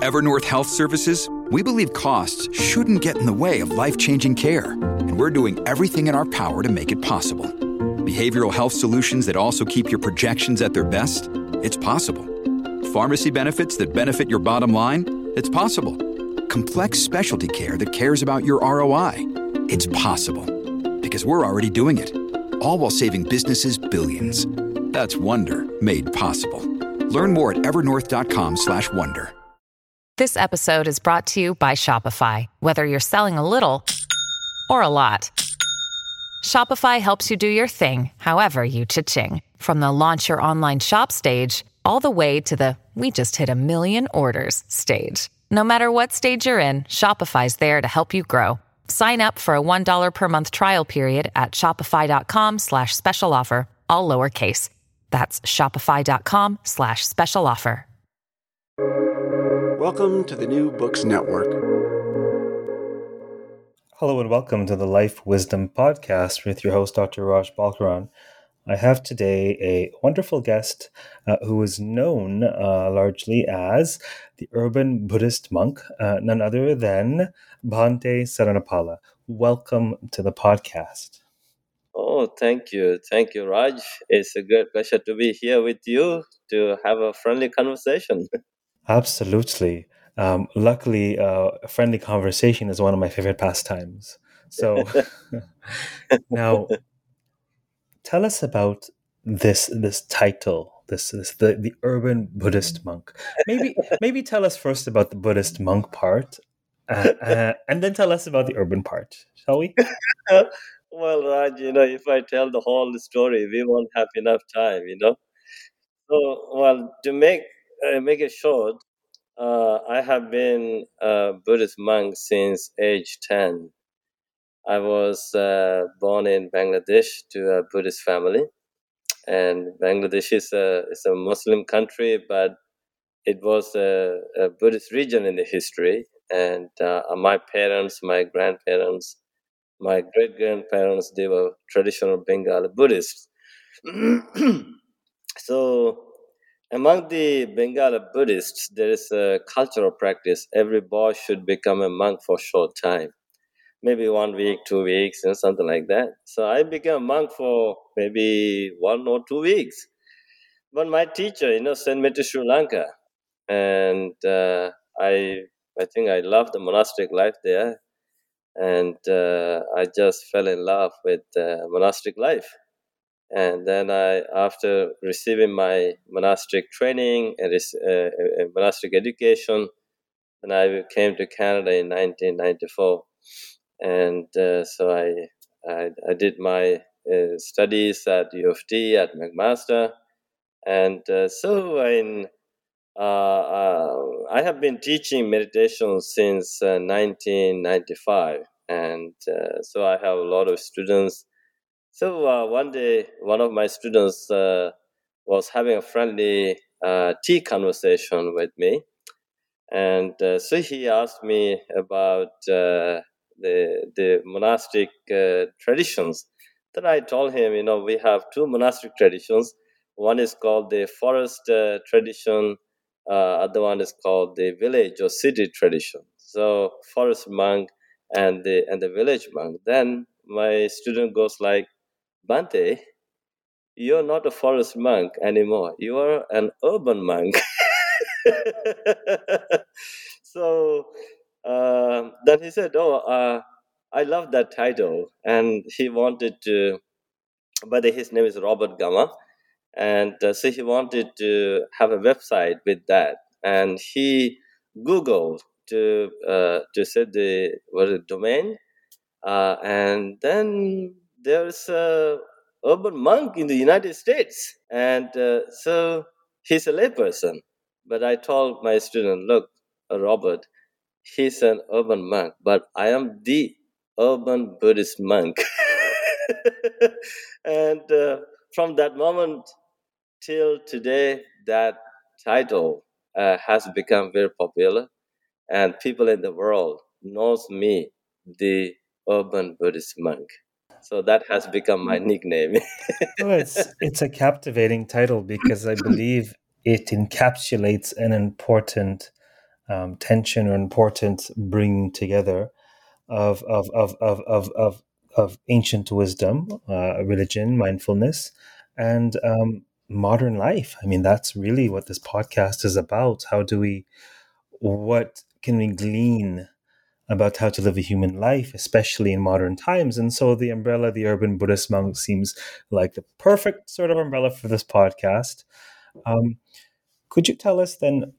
Evernorth Health Services, we believe costs shouldn't get in the way of life-changing care, and we're doing everything in our power to make it possible. Behavioral health solutions that also keep your projections at their best? It's possible. Pharmacy benefits that benefit your bottom line? It's possible. Complex specialty care that cares about your ROI? It's possible. Because we're already doing it. All while saving businesses billions. That's Wonder made possible. Learn more at evernorth.com/wonder. This episode is brought to you by Shopify. Whether you're selling a little or a lot, Shopify helps you do your thing, however you cha-ching. From the launch your online shop stage, all the way to the we just hit 1 million orders stage. No matter what stage you're in, Shopify's there to help you grow. Sign up for a $1 per month trial period at shopify.com/special offer, all lowercase. That's shopify.com/special offer. Welcome to the New Books Network. Hello and welcome to the Life Wisdom Podcast with your host, Dr. Raj Balkaran. I have today a wonderful guest who is known largely as the urban Buddhist monk, none other than Bhante Saranapala. Welcome to the podcast. Oh, thank you. Thank you, Raj. It's a great pleasure to be here with you to have a friendly conversation. Absolutely. Luckily, a friendly conversation is one of my favorite pastimes. So now, tell us about this title, the urban Buddhist monk. Maybe tell us first about the Buddhist monk part, and then tell us about the urban part, shall we? Well, Raj, if I tell the whole story, we won't have enough time. So, well, to make it short, I have been a Buddhist monk since age 10. I was born in Bangladesh to a Buddhist family, and Bangladesh is a Muslim country, but it was a Buddhist region in the history. And my parents, my grandparents, my great-grandparents, they were traditional Bengali Buddhists. So among the Bengali Buddhists, there is a cultural practice. Every boy should become a monk for a short time, maybe 1 week, 2 weeks, something like that. So I became a monk for maybe 1 or 2 weeks. But my teacher, sent me to Sri Lanka, and I think I loved the monastic life there, and I just fell in love with monastic life. And then after receiving my monastic training and monastic education, then I came to Canada in 1994, and so I did my studies at U of T at McMaster, and I have been teaching meditation since 1995, and so I have a lot of students. So one day, one of my students was having a friendly tea conversation with me, and so he asked me about the monastic traditions. Then I told him, we have two monastic traditions. One is called the forest tradition. Other one is called the village or city tradition. So forest monk and the village monk. Then my student goes like, Bhante, you're not a forest monk anymore. You are an urban monk. So then he said, I love that title. And he wanted to, but his name is Robert Gama. And so he wanted to have a website with that. And he Googled to set the domain. And then there's a urban monk in the United States. And so he's a layperson. But I told my student, look, Robert, he's an urban monk, but I am the urban Buddhist monk. And from that moment till today, that title has become very popular, and people in the world knows me, the urban Buddhist monk. So that has become my nickname. Well, it's a captivating title because I believe it encapsulates an important tension or important bringing together of ancient wisdom, religion, mindfulness, and modern life. I mean, that's really what this podcast is about. What can we glean about how to live a human life, especially in modern times? And so the umbrella, the urban Buddhist monk, seems like the perfect sort of umbrella for this podcast. Um, could you tell us then,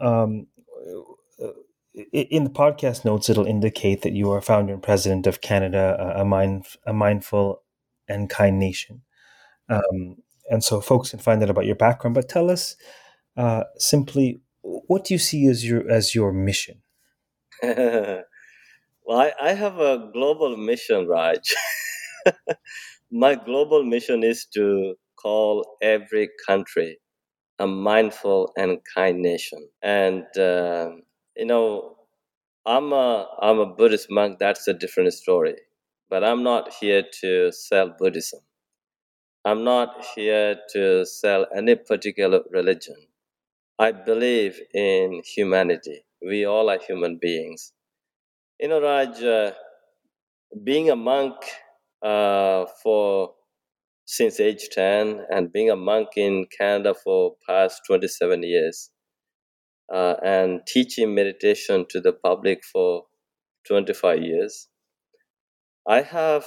in the podcast notes, it'll indicate that you are founder and president of Canada, a mindful and kind nation. Um, and so folks can find out about your background, but tell us simply, what do you see as your mission? Well, I have a global mission, Raj. My global mission is to call every country a mindful and kind nation. And you know, I'm a Buddhist monk. That's a different story. But I'm not here to sell Buddhism. I'm not here to sell any particular religion. I believe in humanity. We all are human beings. You know, Raj, being a monk for since age 10 and being a monk in Canada for past 27 years and teaching meditation to the public for 25 years, I have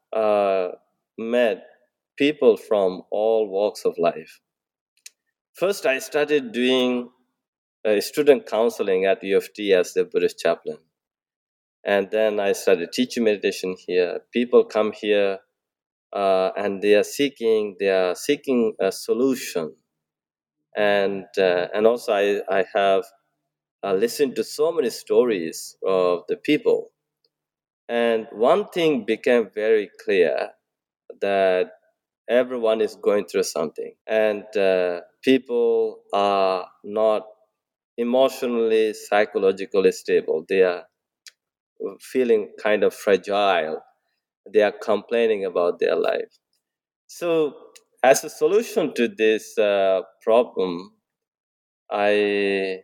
met people from all walks of life. First, I started doing student counseling at U of T as the Buddhist chaplain. And then I started teaching meditation here. People come here and they are seeking a solution. And also I have listened to so many stories of the people. And one thing became very clear, that everyone is going through something, and people are not emotionally, psychologically stable. They are feeling kind of fragile. They are complaining about their life. So, as a solution to this problem, I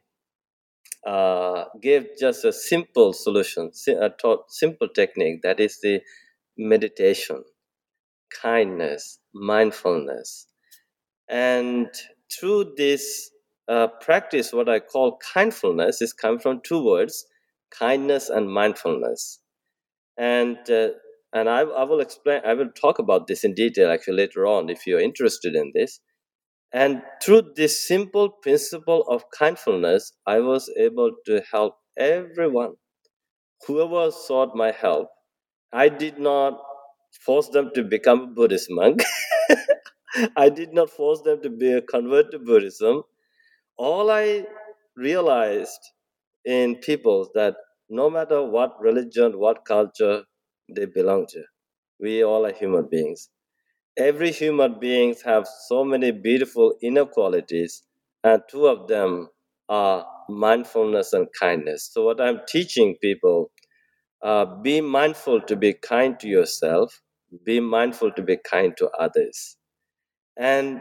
gave just a simple solution, simple technique, that is the meditation, kindness, mindfulness. And through this practice, what I call kindfulness is come from two words, kindness and mindfulness. And I will explain. I will talk about this in detail actually later on if you're interested in this. And through this simple principle of kindfulness, I was able to help everyone, whoever sought my help. I did not force them to become a Buddhist monk. I did not force them to be a convert to Buddhism. All I realized in people that no matter what religion, what culture they belong to, we all are human beings. Every human beings have so many beautiful inner qualities, and two of them are mindfulness and kindness. So what I'm teaching people, be mindful to be kind to yourself, be mindful to be kind to others. And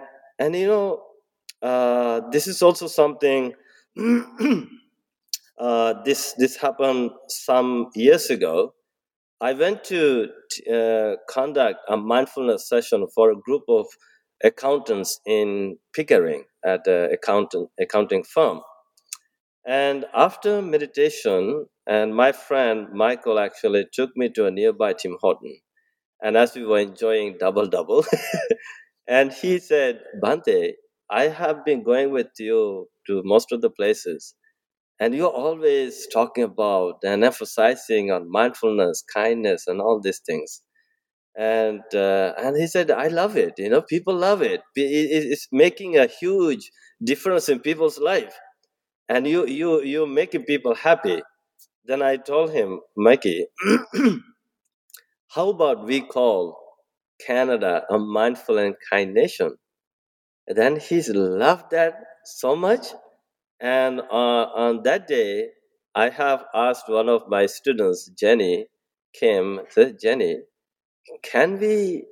this is also something this happened some years ago. I went to conduct a mindfulness session for a group of accountants in Pickering at an accounting firm. And after meditation, and my friend Michael actually took me to a nearby Tim Horton. And as we were enjoying double double, and he said, Bante, I have been going with you to most of the places, and you're always talking about and emphasizing on mindfulness, kindness, and all these things. And he said, I love it. You know, people love it. It's making a huge difference in people's life, and you're making people happy. Then I told him, Mikey, how about we call Canada a mindful and kind nation? And then he's loved that so much. And on that day, I have asked one of my students, Jenny Kim, said, Jenny, can we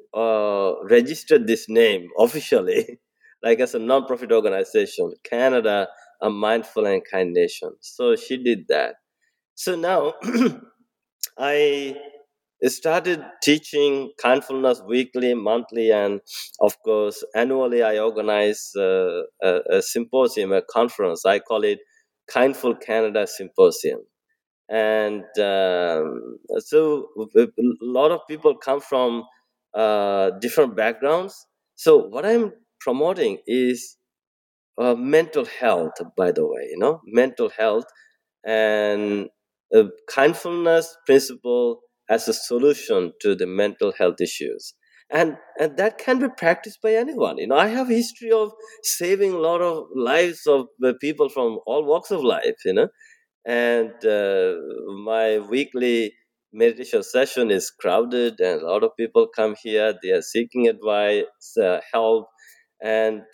register this name officially, like as a non-profit organization, Canada, a mindful and kind nation. So she did that. So now I started teaching kindfulness weekly, monthly, and of course, annually. I organize a symposium, a conference. I call it Kindful Canada Symposium. And so a lot of people come from different backgrounds. So what I'm promoting is mental health, by the way, mental health and kindfulness principle as a solution to the mental health issues. And that can be practiced by anyone. I have a history of saving a lot of lives of people from all walks of life, and my weekly meditation session is crowded, and a lot of people come here. They are seeking advice, help, and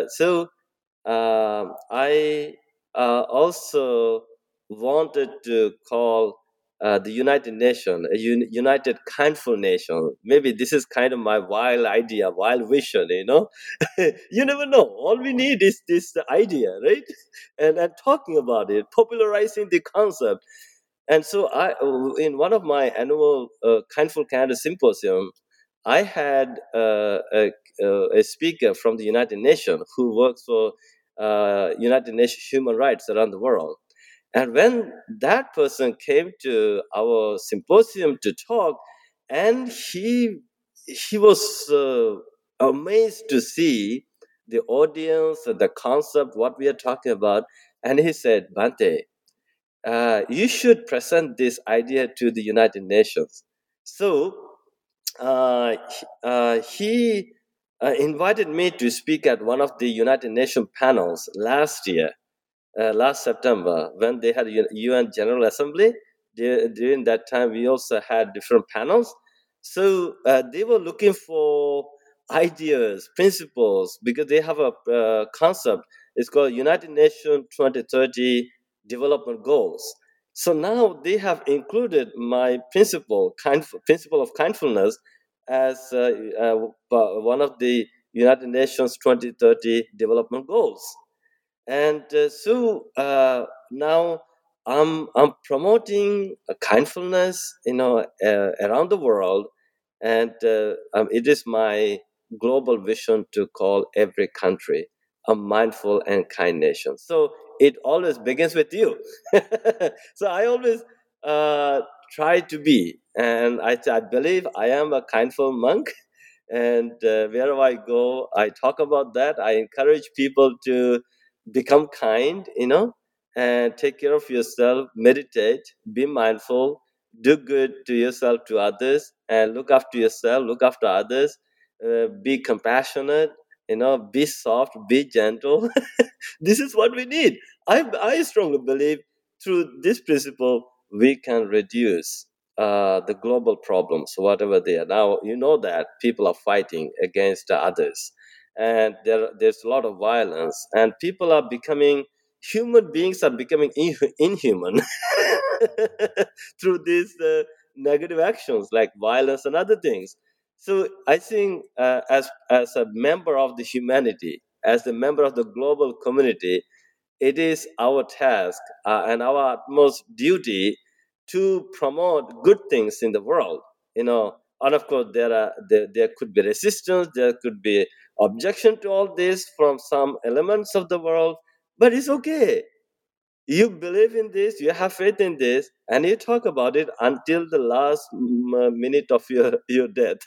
I also wanted to call the United Nations a united kindful nation. Maybe this is kind of my wild idea, wild vision, You never know. All we need is this idea, right? And talking about it, popularizing the concept. And so in one of my annual Kindful Canada symposium, I had a speaker from the United Nations who works for United Nations human rights around the world. And when that person came to our symposium to talk, and he was amazed to see the audience, the concept, what we are talking about, and he said, "Bhante, you should present this idea to the United Nations." So he invited me to speak at one of the United Nations panels last year, last September, when they had UN General Assembly. During that time, we also had different panels. So they were looking for ideas, principles, because they have a concept. It's called United Nations 2030 Development Goals. So now they have included my principle of kindfulness as one of the United Nations 2030 Development Goals. And now I'm promoting kindfulness, around the world, and it is my global vision to call every country a mindful and kind nation. So it always begins with you. So I always uh, try to be, and I believe I am a kindful monk. And wherever I go, I talk about that. I encourage people to become kind, and take care of yourself, meditate, be mindful, do good to yourself, to others, and look after yourself, look after others, be compassionate, be soft, be gentle. This is what we need. I strongly believe through this principle, we can reduce the global problems, whatever they are. Now, you know that people are fighting against others, and there's a lot of violence, and people are becoming, human beings are becoming inhuman through these negative actions like violence and other things. So I think, as a member of the humanity, as a member of the global community, it is our task and our utmost duty to promote good things in the world. And of course, there could be resistance, there could be objection to all this from some elements of the world, but it's okay. You believe in this, you have faith in this, and you talk about it until the last minute of your death.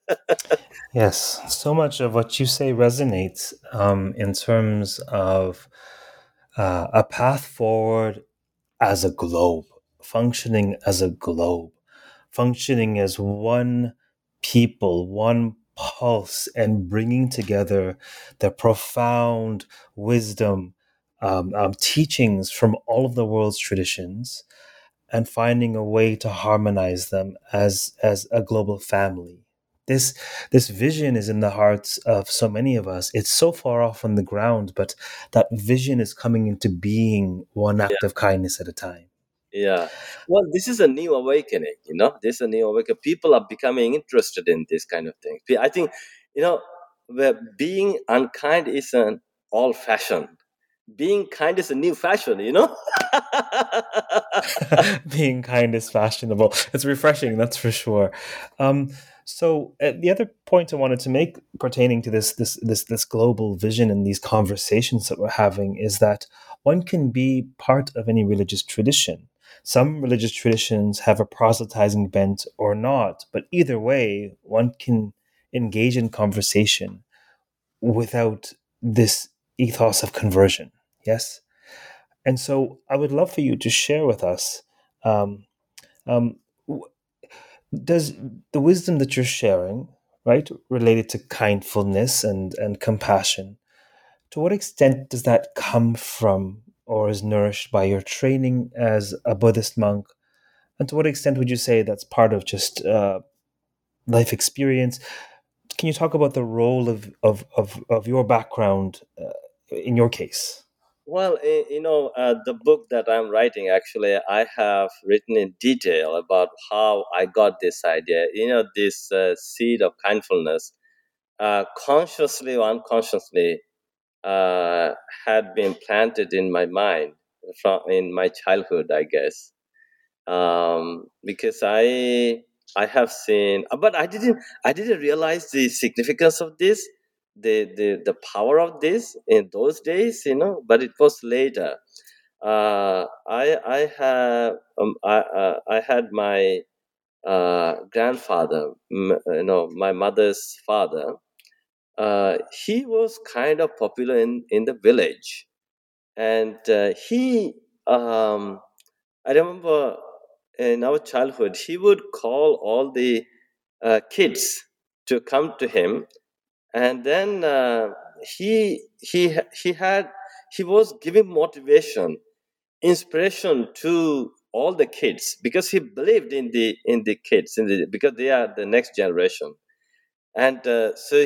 Yes, so much of what you say resonates in terms of a path forward as a globe, functioning as a globe, functioning as one people, one pulse, and bringing together the profound wisdom, teachings from all of the world's traditions, and finding a way to harmonize them as a global family. This this vision is in the hearts of so many of us. It's so far off on the ground, but that vision is coming into being one act of kindness at a time. Yeah. Well, this is a new awakening, This is a new awakening. People are becoming interested in this kind of thing. I think, where being unkind is an old fashioned. being kind is a new fashion, you know. Being kind is fashionable. It's refreshing, that's for sure. Um, so the other point I wanted to make pertaining to this global vision and these conversations that we're having is that one can be part of any religious tradition. Some religious traditions have a proselytizing bent or not, but either way, one can engage in conversation without this ethos of conversion. Yes? And so I would love for you to share with us, um, um, w- does the wisdom that you're sharing, right, related to kindfulness and compassion, to what extent does that come from or is nourished by your training as a Buddhist monk? And to what extent would you say that's part of just life experience? Can you talk about the role of your background in your case? Well, the book that I'm writing, actually, I have written in detail about how I got this idea. This seed of kindfulness, consciously or unconsciously, uh, had been planted in my mind from in my childhood, I guess. Because I have seen, but I didn't realize the significance of this, the power of this in those days, but it was later. I had my grandfather, my mother's father. He was kind of popular in the village, and he I remember in our childhood, he would call all the kids to come to him, and then he had he was giving motivation, inspiration to all the kids, because he believed in the kids, because they are the next generation. And so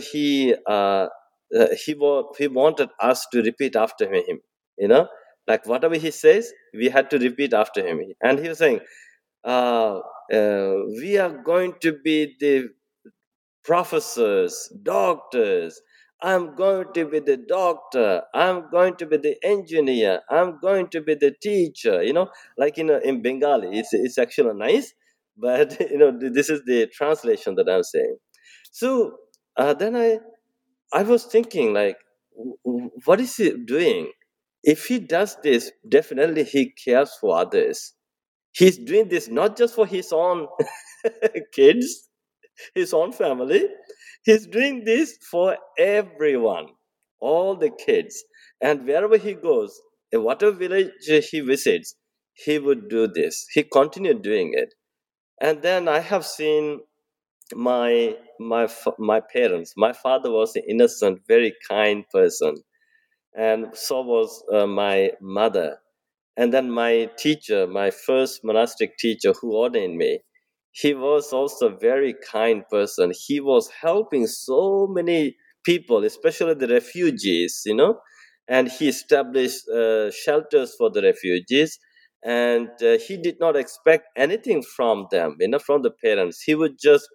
he wanted us to repeat after him, you know like whatever he says, we had to repeat after him. And he was saying, uh, we are going to be the professors, doctors. I'm going to be the doctor. I'm going to be the engineer. I'm going to be the teacher. Like in Bengali, it's actually nice, but this is the translation that I'm saying. So then I was thinking, like, what is he doing? If he does this, definitely he cares for others. He's doing this not just for his own kids, his own family. He's doing this for everyone, all the kids. And wherever he goes, in whatever village he visits, he would do this. He continued doing it. And then I have seen my parents. My father was an innocent, very kind person, and so was my mother. And then my teacher, my first monastic teacher who ordained me, he was also a very kind person. He was helping so many people, especially the refugees, and he established shelters for the refugees. And he did not expect anything from them, from the parents. He would just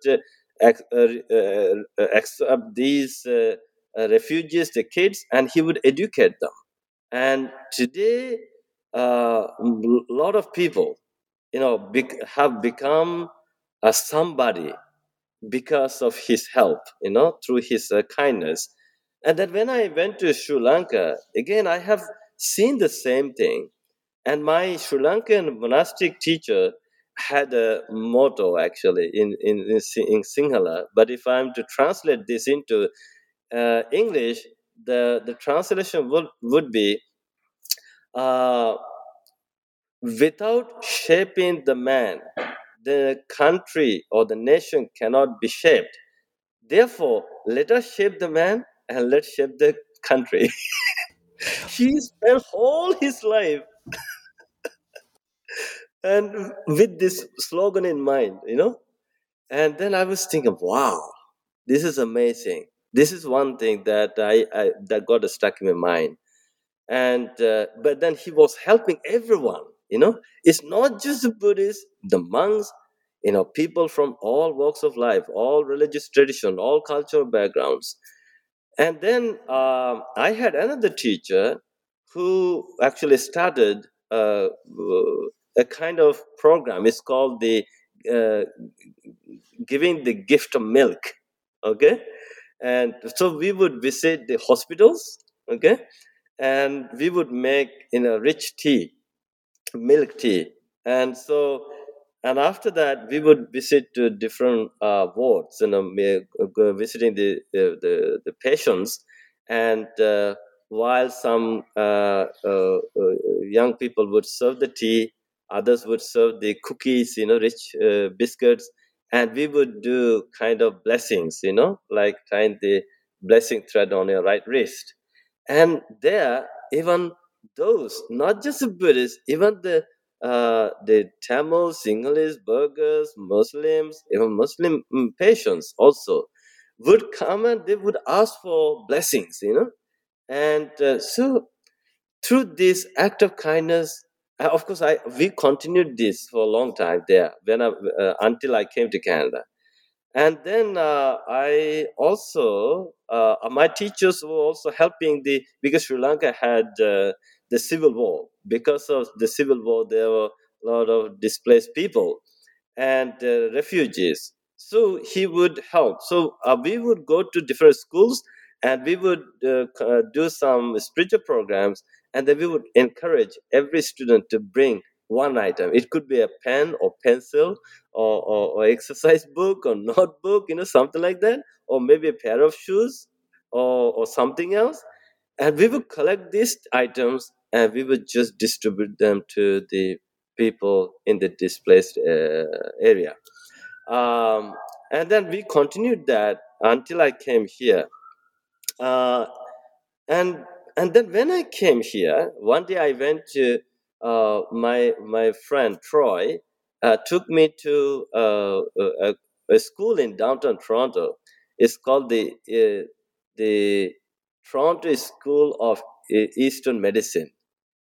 accept these refugees, the kids, and he would educate them. And today, a lot of people, have become somebody because of his help, through his kindness. And then when I went to Sri Lanka, again, I have seen the same thing. And my Sri Lankan monastic teacher had a motto, actually, in Sinhala. But if I'm to translate this into English, the translation would be, uh, without shaping the man, the country or the nation cannot be shaped. Therefore, let us shape the man and let's shape the country. He spent all his life and with this slogan in mind. And then I was thinking, wow, this is amazing. This is one thing that that got stuck in my mind. And but then he was helping everyone. It's not just the Buddhists, the monks, people from all walks of life, all religious tradition, all cultural backgrounds. And then I had another teacher who actually started a kind of program. It's called the uh, giving the gift of milk. Okay, and so we would visit the hospitals. Okay, and we would make rich tea, milk tea, and so and after that we would visit to different wards, go visiting the patients, and while some young people would serve the tea, others would serve the cookies, rich biscuits, and we would do kind of blessings, like tying the blessing thread on your right wrist. And there, even those, not just the Buddhists, even the Tamils, Sinhalese, Burghers, Muslims, even Muslim patients also would come and they would ask for blessings, And so through this act of kindness, of course, we continued this for a long time there until I came to Canada. And then I also my teachers were also helping because Sri Lanka had the civil war. Because of the civil war, there were a lot of displaced people and refugees. So he would help. So we would go to different schools and we would do some spiritual programs, and then we would encourage every student to bring one item. It could be a pen or pencil or exercise book or notebook, something like that, or maybe a pair of shoes or something else. And we would collect these items and we would just distribute them to the people in the displaced area. Um, and then we continued that until I came here. Uh, and and then when I came here, one day I went to my friend Troy took me to a school in downtown Toronto. It's called the Toronto School of Eastern Medicine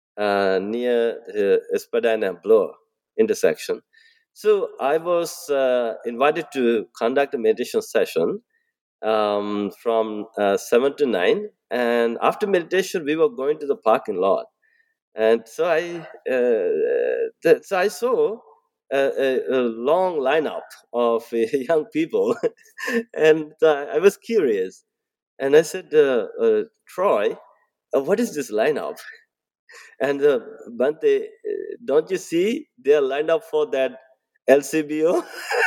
near Espadina and Bloor intersection. So I was invited to conduct a meditation session from 7 to 9. And after meditation, we were going to the parking lot. And so I saw a long lineup of young people. And I was curious. And I said, Troy, what is this lineup? And Bante, don't you see they're lined up for that LCBO?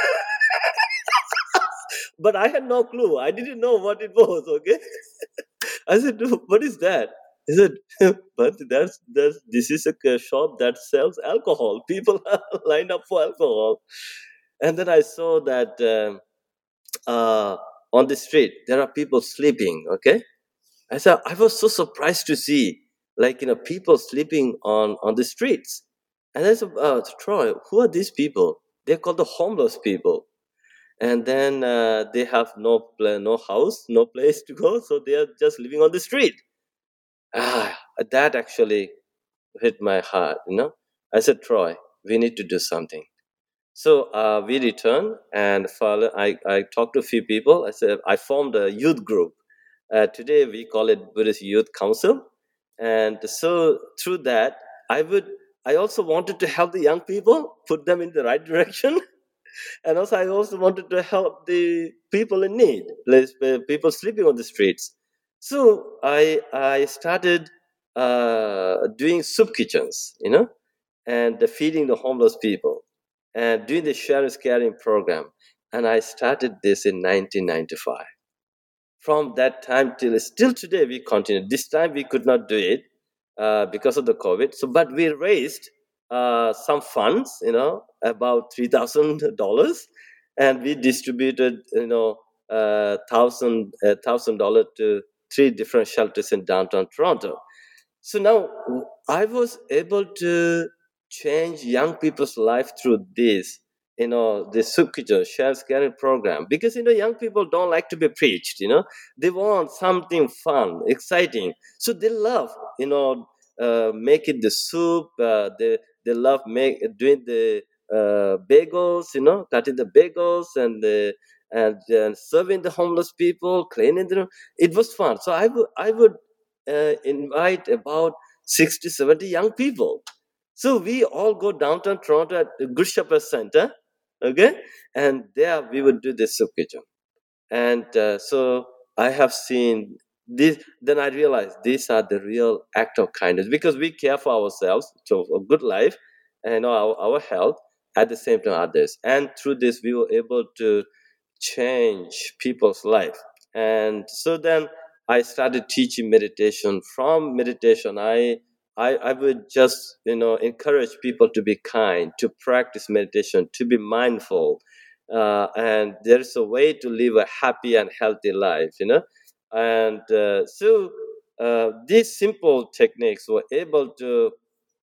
But I had no clue. I didn't know what it was. Okay, I said, "What is that?" He said, "But that's this is a shop that sells alcohol. People are lined up for alcohol." And then I saw that uh, on the street there are people sleeping. Okay, I was so surprised to see people sleeping on the streets. And I said, Troy, who are these people? They're called the homeless people. And then they have no house, no place to go, so they are just living on the street. That actually hit my heart. I said, Troy, we need to do something. So we returned and I talked to a few people. I said I formed a youth group. Today we call it Buddhist Youth Council. And so through that, I also wanted to help the young people, put them in the right direction. And also I also wanted to help the people in need, like people sleeping on the streets. So I started doing soup kitchens, and feeding the homeless people and doing the sharing caring program. And I started this in 1995. From that time till still today, we continue. This time we could not do it because of the COVID. So, but we raised some funds, about $3,000, and we distributed, $1,000 to three different shelters in downtown Toronto. So now I was able to change young people's life through the soup kitchen shares caring program, because young people don't like to be preached. They want something fun, exciting, so they love making the soup. They love doing the bagels, cutting the bagels and serving the homeless people, cleaning them. It was fun. So I would invite about 60, 70 young people. So we all go downtown Toronto at the Good Shepherd Center, okay? And there we would do this soup kitchen. And so I have seen this, then I realized these are the real act of kindness because we care for ourselves, so a good life and our health, at the same time others. And through this, we were able to change people's life. And so then I started teaching meditation. From meditation, I would just encourage people to be kind, to practice meditation, to be mindful, and there's a way to live a happy and healthy life. And these simple techniques were able to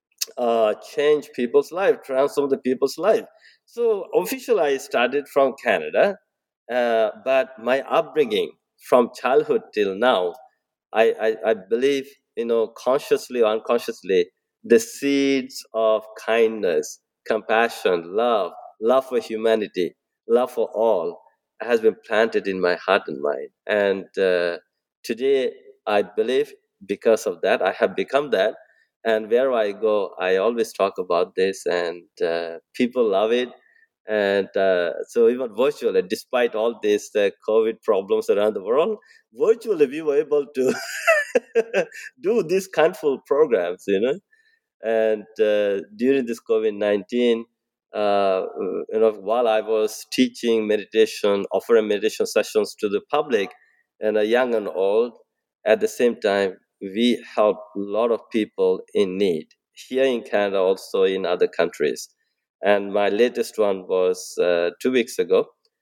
change people's life, transform the people's life. So officially, I started from Canada, but my upbringing from childhood till now, I believe, consciously or unconsciously, the seeds of kindness, compassion, love for humanity, love for all, has been planted in my heart and mind. And today, I believe because of that, I have become that. And wherever I go, I always talk about this, and people love it. And so even virtually, despite all these COVID problems around the world, virtually we were able to do these kindful programs. And during this COVID-19, while I was teaching meditation, offering meditation sessions to the public, and young and old, at the same time, we help a lot of people in need here in Canada, also in other countries. And my latest one was 2 weeks ago.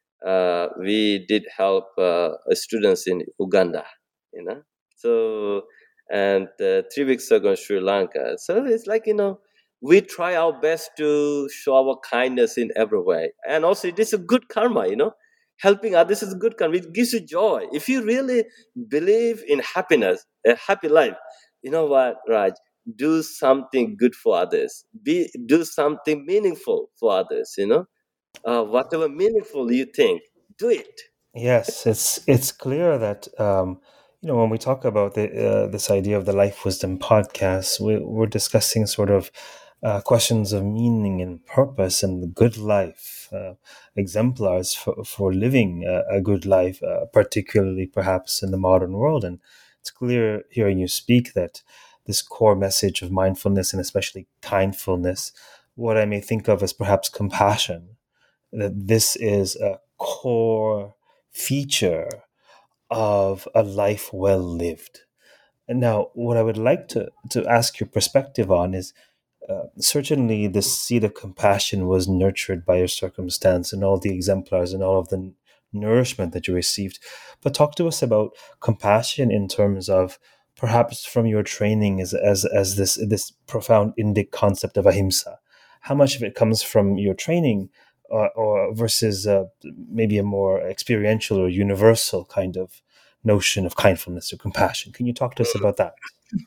We did help students in Uganda. So, and 3 weeks ago in Sri Lanka. So it's like, we try our best to show our kindness in every way. And also, it is a good karma. Helping others is good karma. It gives you joy. If you really believe in happiness, a happy life, you know what, Raj? Do something good for others. Do something meaningful for others. Whatever meaningful you think, do it. Yes, it's clear that when we talk about this idea of the Life Wisdom podcast, we're discussing sort of questions of meaning and purpose and the good life, exemplars for living a good life, particularly perhaps in the modern world. And it's clear hearing you speak that this core message of mindfulness and especially kindfulness, what I may think of as perhaps compassion, that this is a core feature of a life well lived. And now, what I would like to ask your perspective on is certainly the seed of compassion was nurtured by your circumstance and all the exemplars and all of the nourishment that you received. But talk to us about compassion in terms of perhaps from your training as this profound Indic concept of ahimsa. How much of it comes from your training, or versus maybe a more experiential or universal kind of notion of kindfulness or compassion? Can you talk to us about that?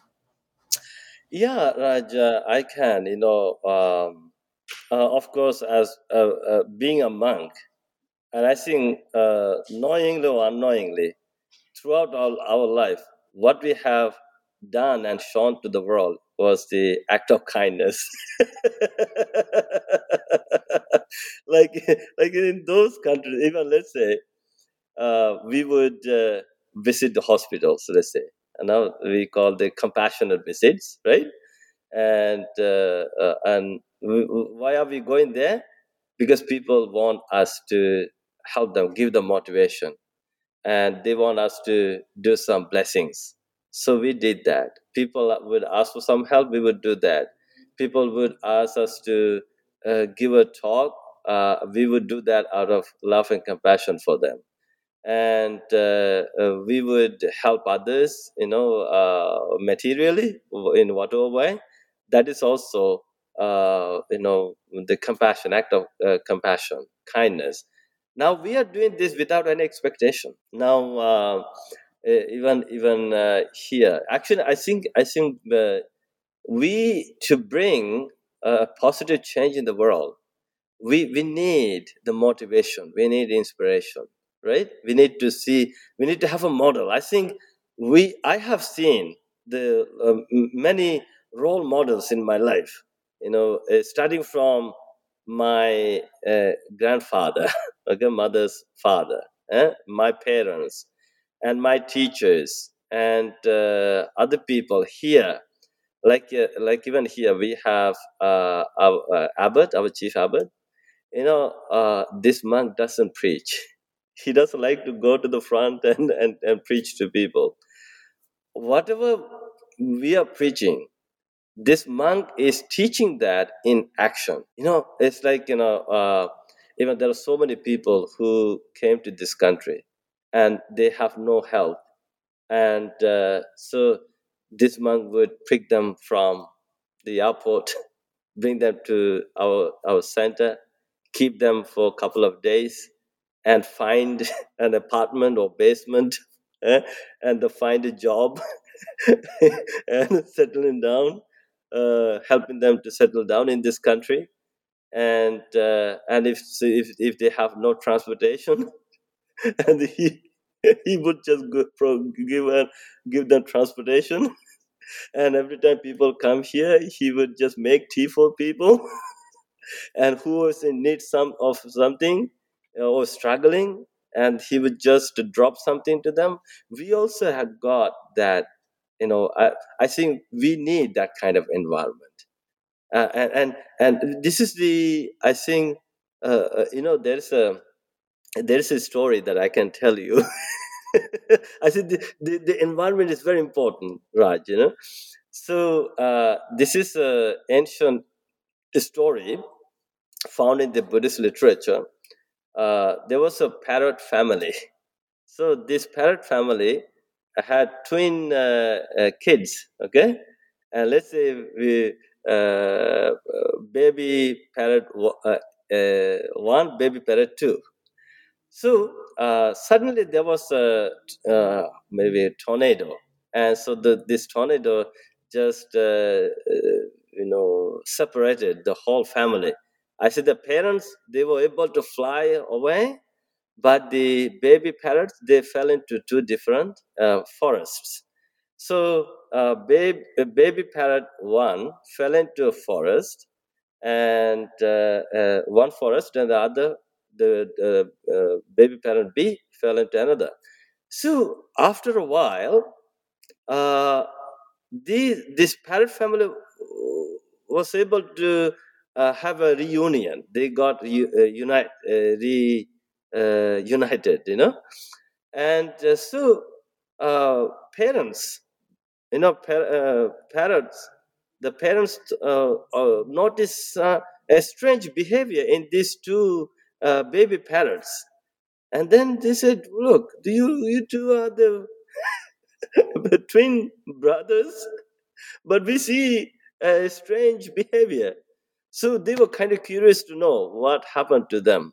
Yeah, Raj, I can. Of course, as being a monk, and I think knowingly or unknowingly, throughout all our life, what we have done and shown to the world was the act of kindness. like, like in those countries, even let's say we would visit the hospitals, let's say, and now we call the compassionate visits, right? And why are we going there? Because people want us to help them, give them motivation, and they want us to do some blessings. So we did that. People would ask for some help, we would do that. People would ask us to give a talk, we would do that out of love and compassion for them. And we would help others, materially in whatever way. That is also, the compassion, act of compassion, kindness. Now we are doing this without any expectation. Now, even here, actually, I think we to bring a positive change in the world, we need the motivation, we need inspiration, right? We need to have a model. I think I have seen the many role models in my life. Starting from my grandfather, okay, mother's father, my parents, and my teachers, and other people here. Like even here, we have our abbot, our chief abbot. This monk doesn't preach. He doesn't like to go to the front and preach to people. Whatever we are preaching, this monk is teaching that in action. It's like, even there are so many people who came to this country and they have no help. And so this monk would pick them from the airport, bring them to our center, keep them for a couple of days, and find an apartment or basement, eh, and find a job and settling down, helping them to settle down in this country. And if they have no transportation, and he would just give them transportation. And every time people come here, he would just make tea for people. And who was in need of something, or struggling, and he would just drop something to them. We also have got that. I think we need that kind of environment. And this is the, I think, there's a story that I can tell you. I think the environment is very important, Raj. So this is an ancient story found in the Buddhist literature. There was a parrot family. So this parrot family had twin kids. Okay, and let's say baby parrot one, baby parrot two. So suddenly there was maybe a tornado, and so this tornado just separated the whole family. I said the parents, they were able to fly away, but the baby parrots, they fell into two different forests. So baby parrot one fell into a forest, and one forest, and the other, the baby parrot B fell into another. So after a while, uh, this parrot family was able to have a reunion. They got united, and so parents, parrots, the parents notice a strange behavior in these two baby parrots, and then they said, "Look, do you two are the twin brothers, but we see a strange behavior." So they were kind of curious to know what happened to them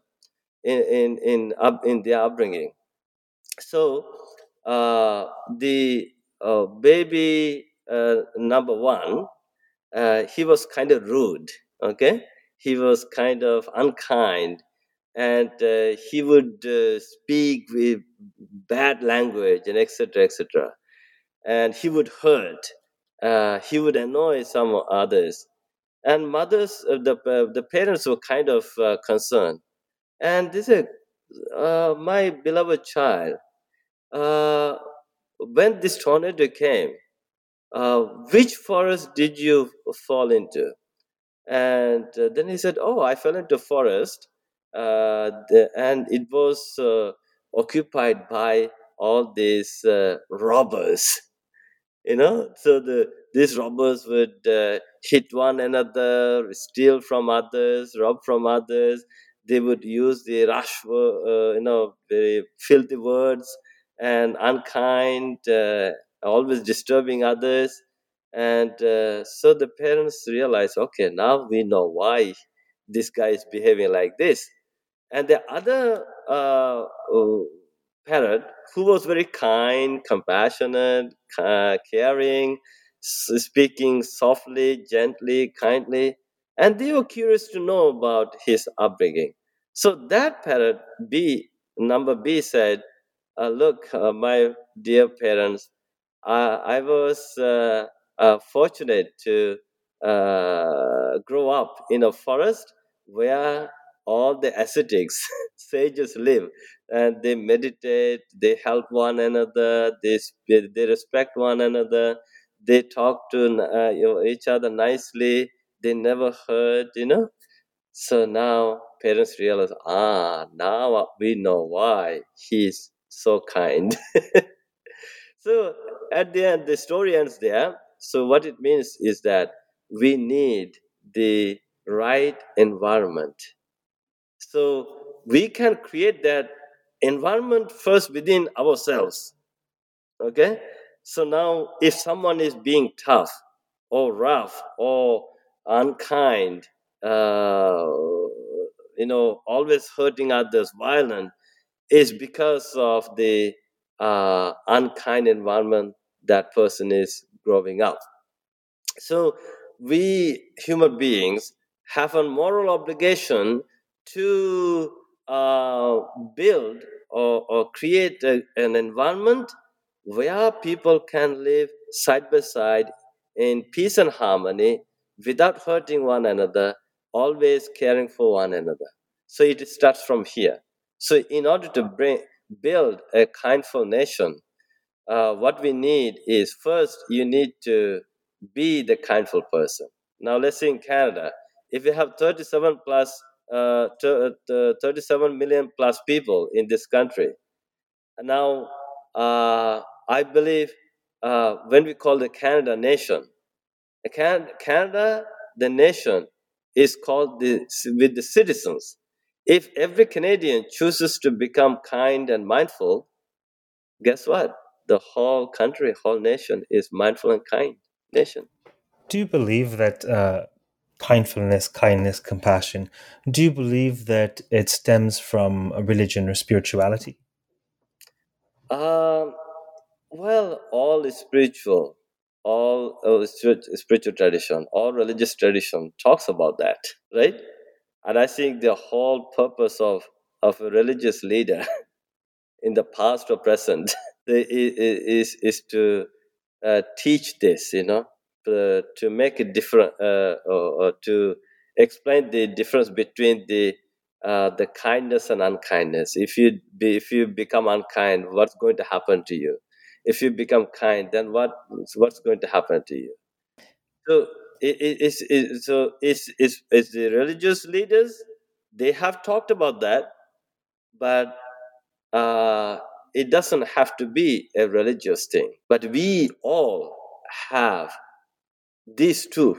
in their upbringing. So the baby number one, he was kind of rude. Okay, he was kind of unkind, and he would speak with bad language and etc., etc. And he would hurt. He would annoy some others, and mothers, the parents were kind of concerned, and they said, "My beloved child, uh, when this tornado came, which forest did you fall into?" And then he said, "Oh, I fell into forest, and it was occupied by all these robbers." So these robbers would hit one another, steal from others, rob from others. They would use the very filthy words and unkind, always disturbing others. And so the parents realize, okay, now we know why this guy is behaving like this. And the other parrot, who was very kind, compassionate, caring, speaking softly, gently, kindly, and they were curious to know about his upbringing. So that parrot B, number B, said, "Look, my dear parents, I was fortunate to grow up in a forest where all the ascetics, sages live, and they meditate, they help one another, they respect one another, they talk to each other nicely, they never hurt, So now parents realize, now we know why he's so kind. So at the end, the story ends there. So what it means is that we need the right environment. So we can create that environment first within ourselves. Okay? So now if someone is being tough or rough or unkind, always hurting others, violent, is because of the unkind environment that person is growing up. So we human beings have a moral obligation to build or create an environment where people can live side by side in peace and harmony without hurting one another, always caring for one another. So it starts from here. So in order to build a kindful nation, what we need is first you need to be the kindful person. Now let's say in Canada, if you have 37 plus 37 million plus people in this country, now I believe when we call the Canada nation, Canada the nation is called with the citizens. If every Canadian chooses to become kind and mindful, guess what? The whole country, whole nation is mindful and kind nation. Do you believe that kindfulness, kindness, compassion, do you believe that it stems from a religion or spirituality? Um, well, all is spiritual, all spiritual tradition, all religious tradition talks about that, right? And I think the whole purpose of a religious leader in the past or present is to teach this, to make it different, or to explain the difference between the kindness and unkindness. If you become unkind, what's going to happen to you? If you become kind, then what's going to happen to you? So it's the religious leaders, they have talked about that, but uh, it doesn't have to be a religious thing. But we all have these two.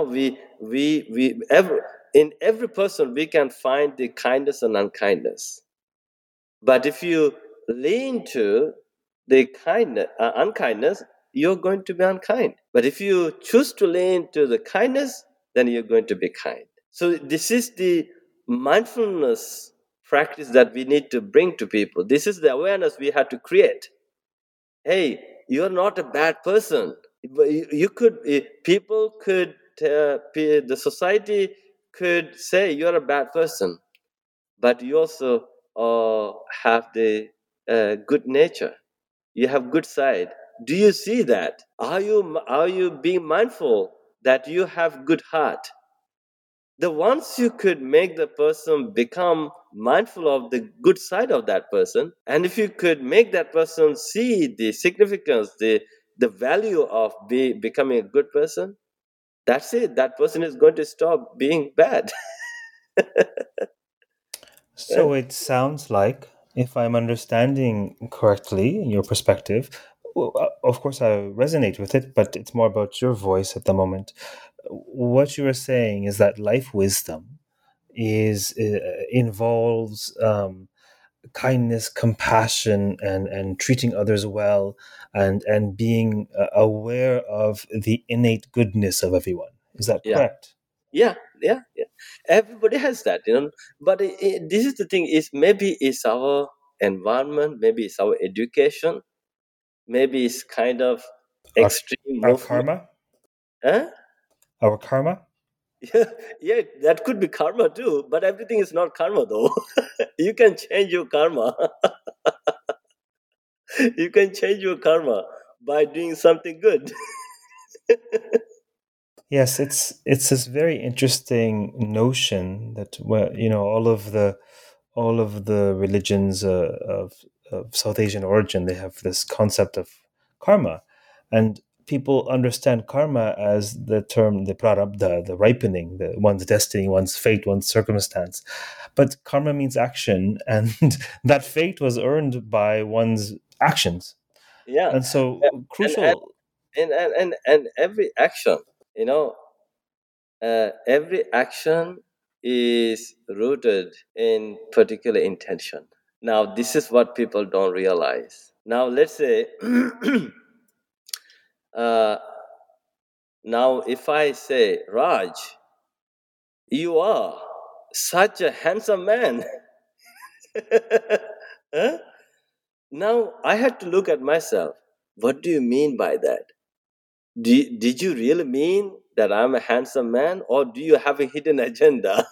In every person we can find the kindness and unkindness. But if you lean to the unkindness, you're going to be unkind. But if you choose to lean to the kindness, then you're going to be kind. So this is the mindfulness practice that we need to bring to people. This is the awareness we have to create. Hey, you're not a bad person. You could, people could, the society could say you're a bad person, but you also have the good nature. You have good side. Do you see that? Are you being mindful that you have good heart? The once you could make the person become mindful of the good side of that person, and if you could make that person see the significance, the value of becoming a good person, that's it. That person is going to stop being bad. So it sounds like, if I'm understanding correctly your perspective, well, of course I resonate with it, but it's more about your voice at the moment. What you are saying is that life wisdom involves kindness, compassion, and treating others well, and being aware of the innate goodness of everyone. Is that Yeah, correct? yeah, yeah. Everybody has that, But this is the thing: is maybe it's our environment, maybe it's our education, maybe it's kind of Our extreme our movement. karma, Huh? our karma. Yeah, yeah, that could be karma too, but everything is not karma though. You can change your karma. You can change your karma by doing something good. Yes, it's this very interesting notion that all of the religions of South Asian origin, they have this concept of karma, and people understand karma as the term the prarabdha, the ripening, one's destiny, one's fate, one's circumstance. But karma means action, and that fate was earned by one's actions, Yeah. and so and and crucial. and every action, you know, every action is rooted in particular intention. Now, this is what people don't realize. Now, let's say, uh, now if I say, Raj, you are such a handsome man. Huh? Now I had to look at myself. What do you mean by that? Did you really mean that I'm a handsome man, or do you have a hidden agenda?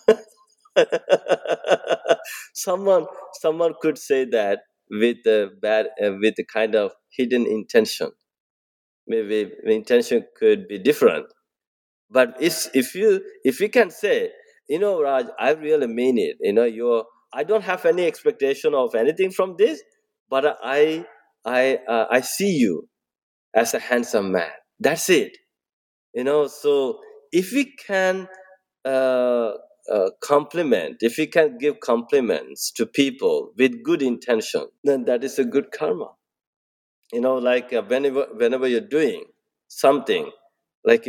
someone someone could say that with a bad with a kind of hidden intention. Maybe the intention could be different. But if you can say, Raj, I really mean it. You're I don't have any expectation of anything from this, but I see you as a handsome man. That's it. So if we can uh, compliment, if we can give compliments to people with good intention, then that is a good karma. Like whenever you're doing something, like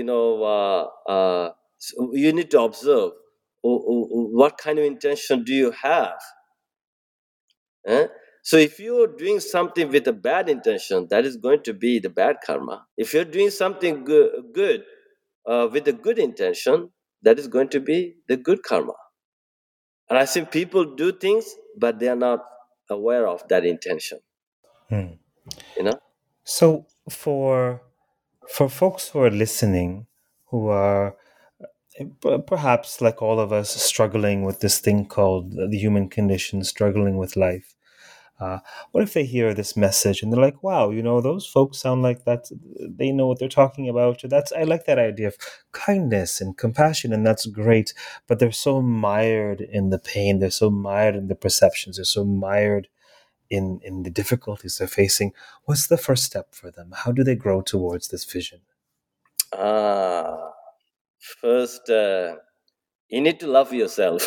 so you need to observe, what kind of intention do you have, eh? So if you're doing something with a bad intention, that is going to be the bad karma. If you're doing something good with a good intention, that is going to be the good karma. And I think people do things, but they are not aware of that intention. Hmm. You know. So for folks who are listening, who are perhaps like all of us struggling with this thing called the human condition, struggling with life, uh, what if they hear this message and they're like, "Wow, those folks sound like that. They know what they're talking about. That's I like that idea of kindness and compassion, and that's great." But they're so mired in the pain. They're so mired in the perceptions. They're so mired in the difficulties they're facing. What's the first step for them? How do they grow towards this vision? Ah, first, you need to love yourself.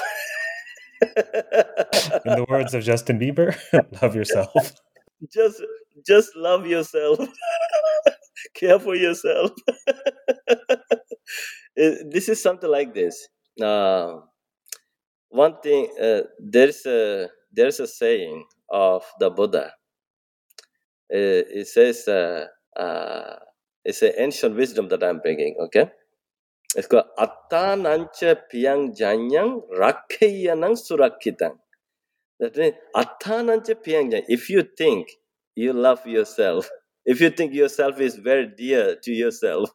In the words of Justin Bieber, love yourself. just just love yourself. Care for yourself. This is something like this. One thing, there's a saying of the Buddha. It says, uh, it's an ancient wisdom that I'm bringing. Okay, it's called Attanancha Piyang Janyang Rakheyanang Surakitang. That means Attanancha Piyang Janyang. If you think you love yourself, if you think yourself is very dear to yourself,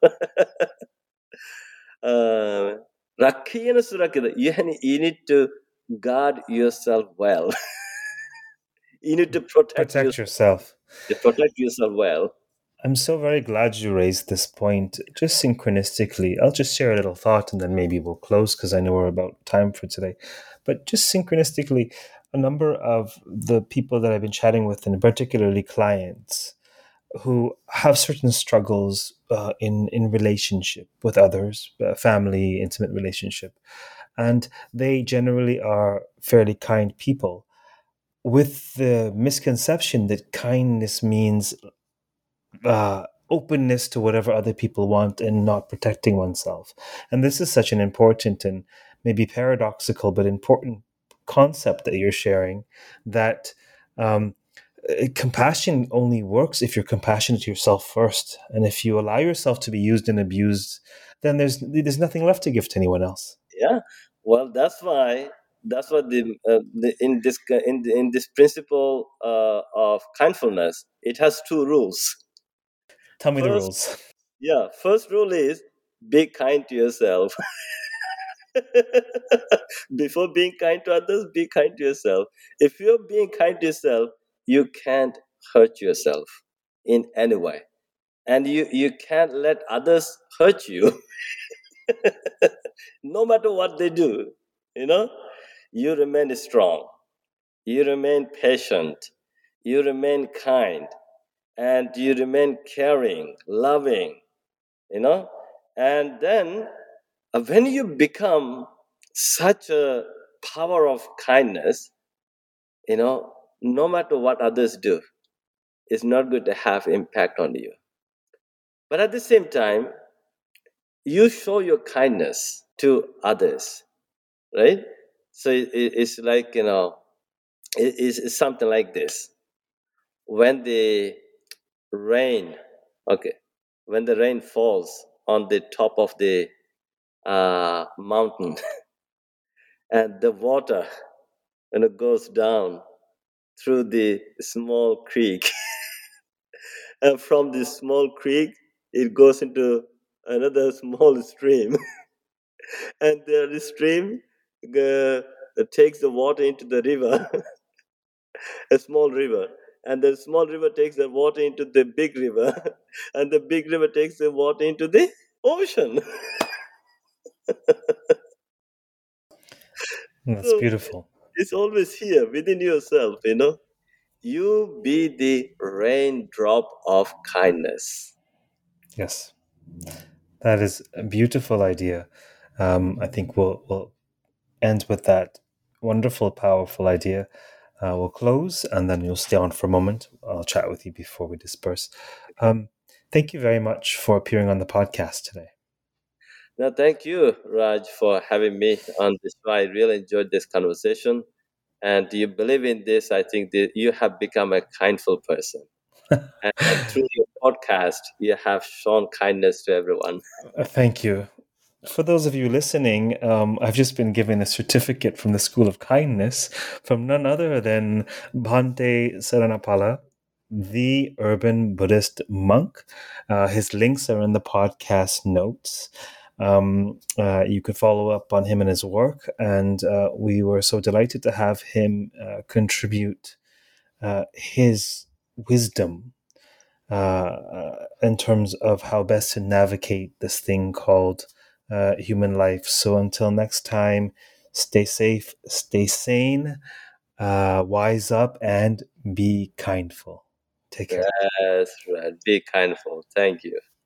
Rakheyanang Surakitang, you need to guard yourself well. You need to Protect yourself. protect yourself well. I'm so very glad you raised this point. Just synchronistically, I'll just share a little thought and then maybe we'll close because I know we're about time for today. But just synchronistically, a number of the people that I've been chatting with, and particularly clients, who have certain struggles in relationship with others, family, intimate relationship, and they generally are fairly kind people, with the misconception that kindness means openness to whatever other people want and not protecting oneself. And this is such an important and maybe paradoxical but important concept that you're sharing, that um, compassion only works if you're compassionate to yourself first. And if you allow yourself to be used and abused, then there's nothing left to give to anyone else. Yeah. Well, that's why in this principle of kindfulness, it has two rules. Tell me the First, rules. yeah, first rule is be kind to yourself. Before being kind to others, be kind to yourself. If you're being kind to yourself, you can't hurt yourself in any way. and you can't let others hurt you. No matter what they do, you know, you remain strong, you remain patient, you remain kind, and you remain caring, loving, you know. And then when you become such a power of kindness, you know, no matter what others do, it's not going to have impact on you. But at the same time, you show your kindness to others, right? So it's like, you know, it's something like this. When the rain, okay, when the rain falls on the top of the mountain, and the water, you know, goes down through the small creek, and from this small creek, it goes into another small stream, and the stream uh, takes the water into the river, a small river. And the small river takes the water into the big river, and the big river takes the water into the ocean. That's So beautiful. it's always here within yourself, you know. You be the raindrop of kindness. Yes, that is a beautiful idea. I think we'll end with that wonderful, powerful idea. We'll close, and then you'll stay on for a moment. I'll chat with you before we disperse. Um, Thank you very much for appearing on the podcast today. Now, thank you, Raj, for having me on this show. I really enjoyed this conversation. And you believe in this, I think that you have become a kindful person. And through your podcast, you have shown kindness to everyone. Thank you. For those of you listening, I've just been given a certificate from the School of Kindness from none other than Bhante Saranapala, the urban Buddhist monk. His links are in the podcast notes. You can follow up on him and his work, and we were so delighted to have him contribute his wisdom in terms of how best to navigate this thing called human life. So until next time, stay safe, stay sane, wise up, and be kindful. Take care. Yes, right. Be kindful. Thank you.